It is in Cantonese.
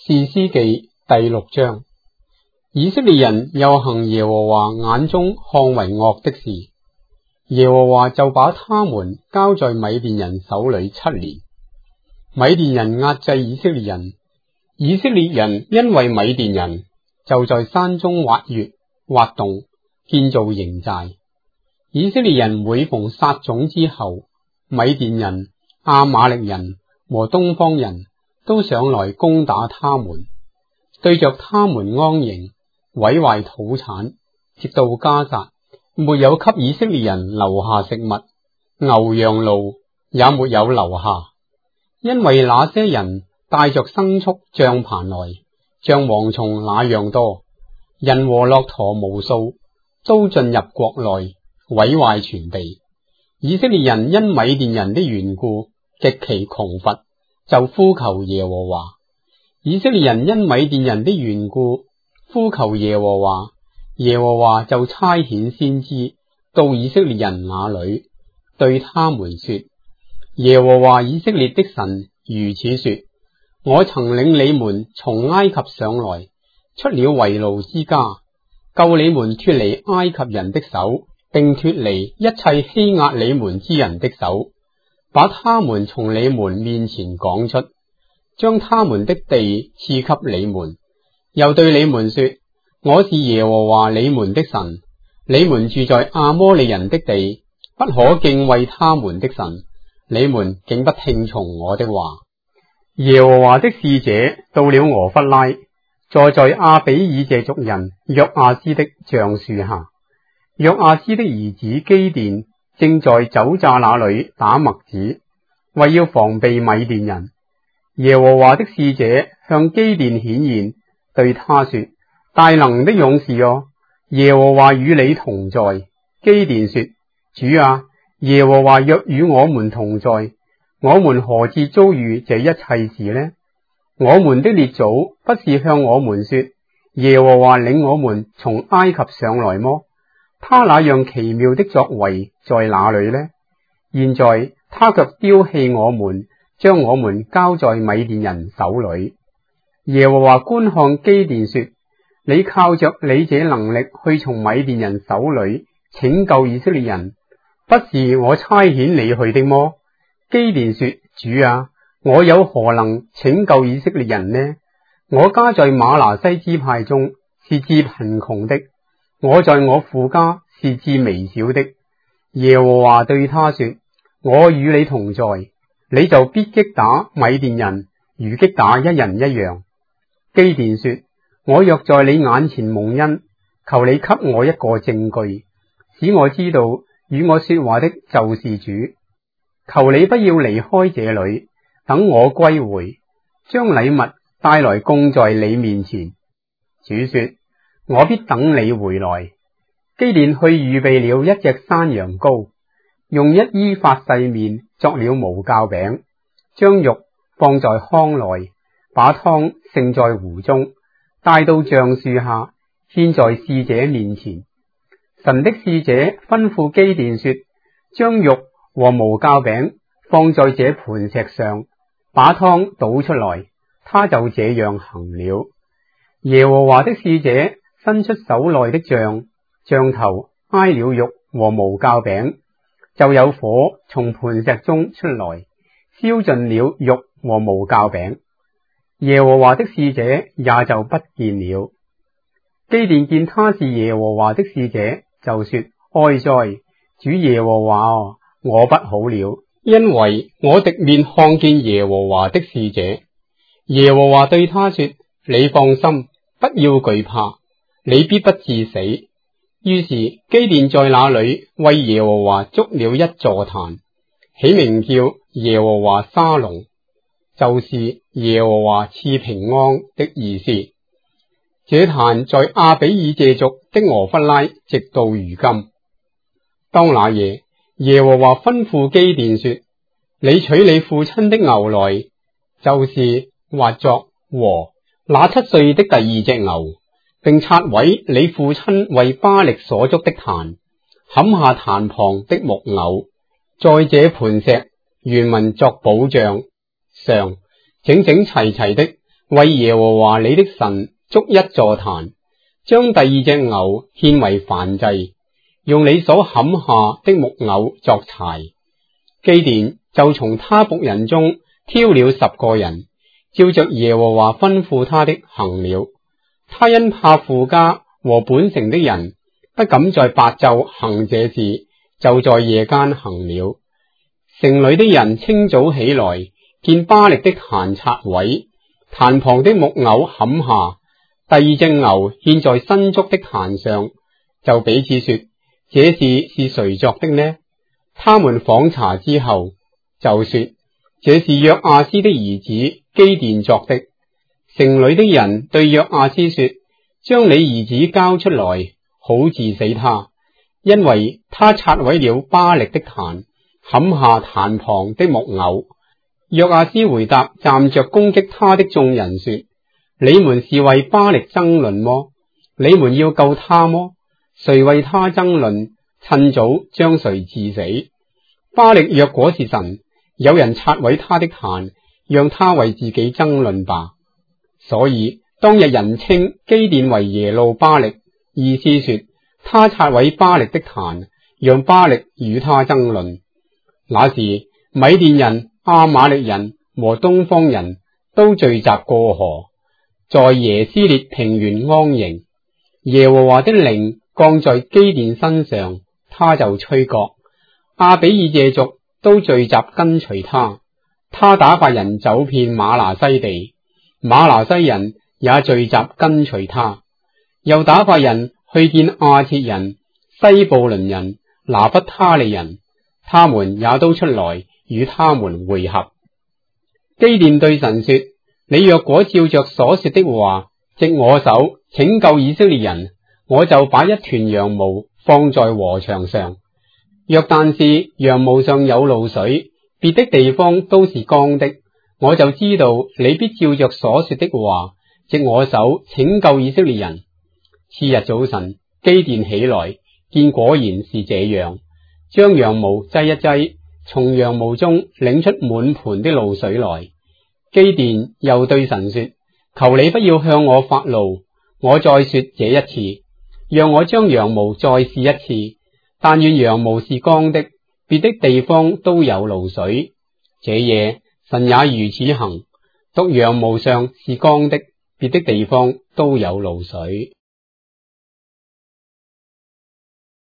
士師記第6章。以色列人又行耶和華眼中看為惡的事，耶和華就把他們交在米甸人手裏7年。米甸人壓制以色列人，以色列人因為米甸人，就在山中挖穴挖洞，建造營寨。以色列人每逢撒種之後，米甸人、亞瑪力人和東方人都上來攻打他們，對着他們安營，毀壞土產，直到迦薩，沒有給以色列人留下食物，牛羊驢也沒有留下，因為那些人帶着牲畜帳棚來，像蝗蟲那樣多，人和駱駝無數，都進入國內，毀壞全地。以色列人因米甸人的緣故極其窮乏，就呼求耶和華。以色列人因米甸人的緣故呼求耶和華，耶和華就差遣先知到以色列人那裏，對他們說：耶和華以色列的神如此說，我曾領你們從埃及上來，出了為奴之家，救你們脫離埃及人的手，並脫離一切欺壓你們之人的手，把他們從你們面前趕出，將他們的地賜給你們，又對你們說：我是耶和華你們的神，你們住在亞摩利人的地，不可敬畏他們的神，你們竟不聽從我的話。耶和華的使者到了俄弗拉，坐在亞比以謝族人約阿斯的橡樹下。約阿斯的兒子基甸正在酒榨那裏打麥子，為要防備米甸人。耶和華的使者向基甸顯現，對他說：大能的勇士哦，耶和華與你同在。基甸說：主啊，耶和華若與我們同在，我們何至遭遇這一切事呢？我們的列祖不是向我們說，耶和華領我們從埃及上來麼？他那樣奇妙的作為在哪裏呢？現在他卻丟棄我們，將我們交在米甸人手裏。耶和華觀看基甸說：你靠着你這能力去從米甸人手裏拯救以色列人，不是我差遣你去的麼？基甸說：主啊，我有何能拯救以色列人呢？我家在瑪拿西支派中是至貧窮的，我在我父家是至微小的。耶和華對他說：我與你同在，你就必擊打米甸人，如擊打一人一樣。基甸說：我若在你眼前蒙恩，求你給我一個證據，使我知道與我說話的就是主。求你不要離開這裏，等我歸回，將禮物帶來供在你面前。主說：我必等你回來。基甸去預備了一隻山羊羔，用1伊法細麵作了無酵餅，將肉放在筐內，把湯盛在壺中，帶到橡樹下，獻在使者面前。神的使者吩咐基甸說：將肉和無酵餅放在這磐石上，把湯倒出來。他就這樣行了。耶和華的使者伸出手內的杖頭挨了肉和無酵餅，就有火從磐石中出來，燒盡了肉和無酵餅。耶和華的使者也就不見了。基甸見他是耶和華的使者，就說：哀哉，主耶和華啊，我不好了，因為我敵面看見耶和華的使者。耶和華對他說：你放心，不要懼怕，你必不致死。於是基甸在那裏為耶和華築了一座壇，起名叫耶和華沙龍，就是耶和華賜平安的意思。這壇在亞比以謝族的俄弗拉直到如今。當那夜，耶和華吩咐基甸說：你取你父親的牛來，就是或作和那7歲的第2隻牛，並拆毀你父親為巴力所築的壇，砍下壇旁的木偶，在這磐石原文作保障上整整齊齊的為耶和華你的神築一座壇，將第二隻牛獻為燔祭，用你所砍下的木偶作柴。基甸就從他僕人中挑了10個人，照着耶和華吩咐他的行了。他因怕父家和本城的人，不敢在白晝行這事，就在夜間行了。城裏的人清早起來，見巴力的壇拆毀，壇旁的木偶砍下，第二隻牛獻在新築的壇上，就彼此說：這事是誰作的呢？他們訪查之後，就說：這是約阿斯的兒子基甸作的。城裏的人對約阿斯說：將你兒子交出來，好治死他，因為他拆毀了巴力的壇，砍下壇旁的木偶。約阿斯回答站着攻擊他的眾人說：你們是為巴力爭論麼？你們要救他麼？誰為他爭論？趁早將誰治死？巴力若果是神，有人拆毀他的壇，讓他為自己爭論吧。所以當日人稱基甸為耶路巴力，意思說他拆毀巴力的壇，讓巴力與他爭論。那時米甸人、亞瑪力人和東方人都聚集過河，在耶斯列平原安營。耶和華的靈降在基甸身上，他就吹角。亞比以謝族都聚集跟隨他，他打發人走遍瑪拿西地，瑪拿西人也聚集跟隨他，又打發人去見亞設人、西布倫人、拿弗他利人，他們也都出來與他們會合。基甸對神說：你若果照着所說的話，藉我手拯救以色列人，我就把一團羊毛放在禾場上。若但是羊毛上有露水，別的地方都是乾的，我就知道你必照着所說的話，藉我手拯救以色列人。次日早晨，基甸起來，見果然是這樣，將羊毛擠一擠，從羊毛中領出滿盆的露水來。基甸又對神說：求你不要向我發怒，我再說這一次，讓我將羊毛再試一次。但願羊毛是乾的，別的地方都有露水。這夜神也如此行，獨羊毛上是乾的，別的地方都有露水。